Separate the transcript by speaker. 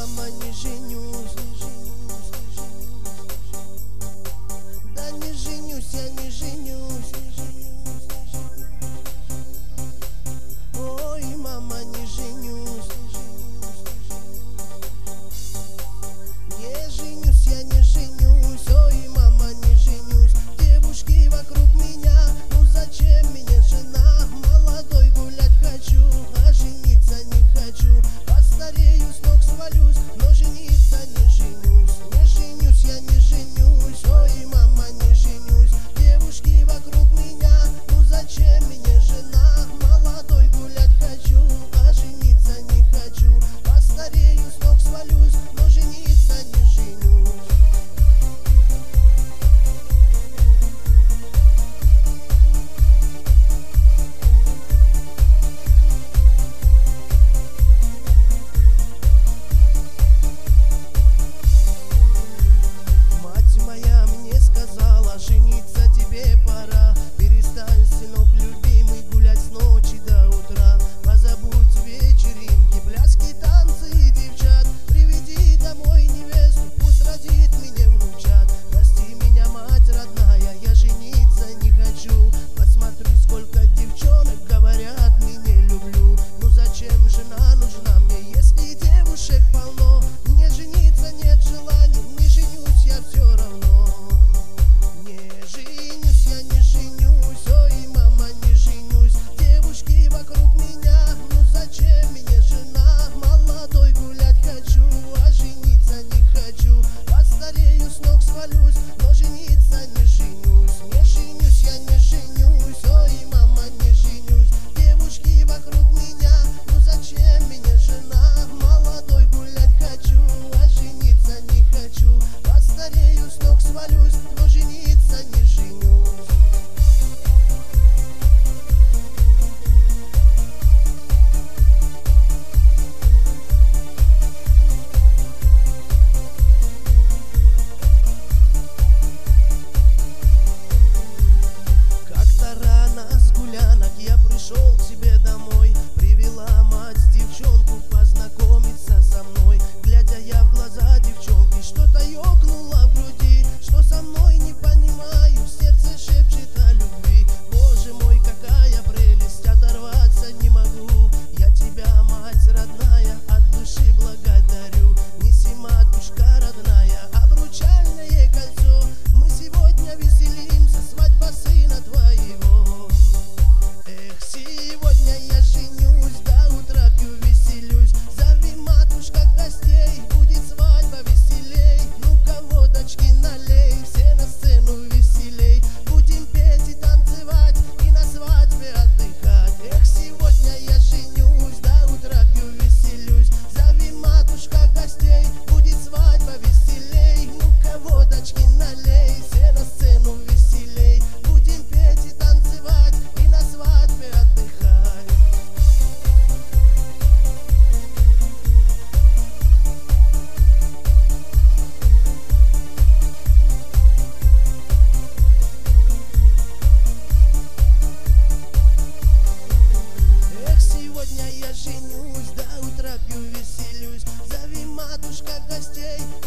Speaker 1: мама, не женюсь, не женюсь, не женюсь. Да не женюсь, я не женюсь, не женюсь, не женюсь. Ой, мама, не женюсь, не женюсь, не женюсь. Не женюсь, я не женюсь, ой, мама, не женюсь. Девушки вокруг меня, ну зачем мне жена? Молодой гулять хочу, а жениться не хочу. Постарею, с ног свалюсь, но жениться не женюсь. Не женюсь, я не женюсь, ой, мама, не женюсь. Девушки вокруг меня, ну зачем мне жена? Молодой гулять хочу, а жениться не хочу. Постарею, с ног свалюсь, но жениться не женюсь. Жениться тебе пора. Перестань, сынок любимый, гулять с ночи до утра. Позабудь вечеринки, пляски, танцы и девчат. Приведи домой невесту, пусть родит мне внучат. Прости меня, мать родная, я жениться не хочу. Посмотри, сколько девчонок говорят, меня люблю. Ну зачем жена нужна мне, если девушек полно? Мне жениться нет желания, не женюсь я все равно. Не женюсь, я не женюсь, ой, мама, не женюсь. Девушки вокруг меня, ну зачем мне жена? Молодой гулять хочу, а жениться не хочу. Постарею, с ног свалюсь, но жениться не женюсь. Не женюсь, я не женюсь, ой, мама, не женюсь. Девушки вокруг меня, ну зачем мне жена? Молодой гулять хочу, а жениться не хочу. Постарею, с ног свалюсь, но жениться не женюсь. Как-то рано с гулянок я пришел к себе домой. Привела мать девчонку познакомиться со мной. Глядя я в глаза девчонки, что-то ёкнуло в груди. Что со мной не понимаю, в сердце шепчет о любви. Боже мой, какая прелесть, оторваться не могу. Я тебя, мать родная, от души благодарю. Неси, матушка родная, обручальное кольцо. Мы сегодня веселимся, свадьба сына твоего. Эх, сегодня я женюсь, до утра пью, веселюсь. Зови, матушка, гостей, будет свадьба веселей. Ну-ка, водочки налей, все на сцену веселей. Будем петь и танцевать, и на свадьбе отдыхать. Эх, сегодня я женюсь, до утра пью, веселюсь. Зови, матушка, гостей, будет свадьба веселей. Ну-ка, водочки налей, все на сцену веселей. Будем петь и танцевать, и на свадьбе отдыхать. Эх, сегодня я женюсь, до утра пью, веселюсь. Зови, матушка, гостей,